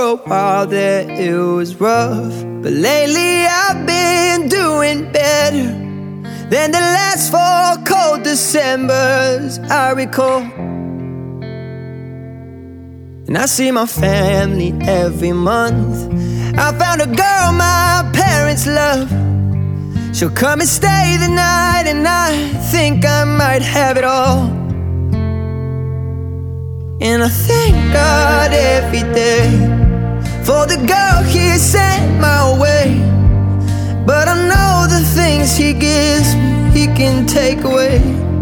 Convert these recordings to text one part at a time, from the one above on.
a while there it was rough, but lately I've been doing better than the last 4 cold Decembers I recall. And I see my family every month. I found a girl my parents love. She'll come and stay the night, and I think I might have it all. And I thank God every day for the girl He sent my way. But I know the things He gives me, He can take away.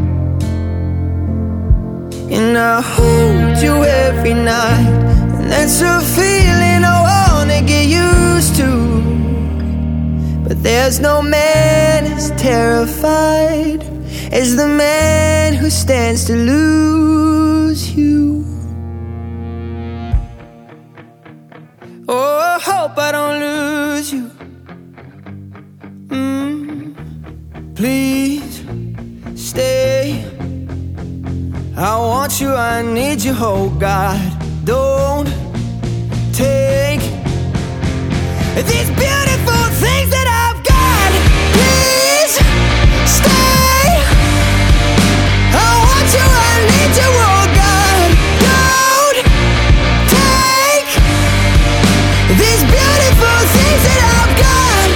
And I hold you every night, and that's a feeling I wanna get used to. But there's no man as terrified as the man who stands to lose you. Oh, I hope I don't lose you. Please stay. I want you, I need you, oh God. Don't take these beautiful things that I've got. Please stay. I want you, I need you, oh God. Don't take these beautiful things that I've got.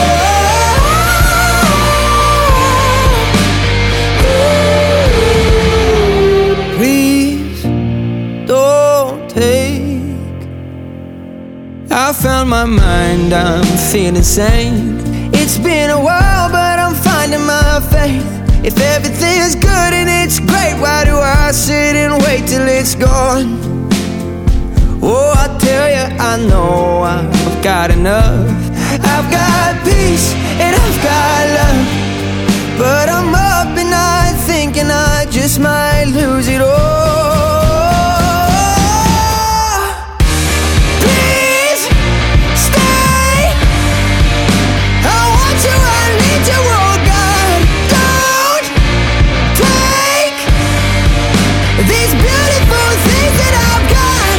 Please don't take. I found my mind, I'm feeling sane. It's been a while, but I'm finding my faith. If everything's good and it's great, why do I sit and wait till it's gone? Oh, I tell you, I know I've got enough. I've got peace and I've got love, but I'm up at night thinking I just might lose it all. Please stay. I want you, I need you, oh God. Don't take these beautiful things that I've got.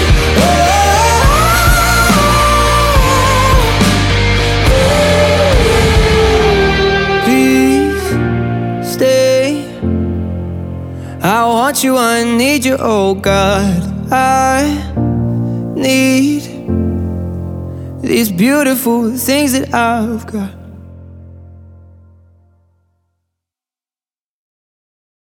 Please stay. I want you, I need you, oh God. I need these beautiful things that I've got.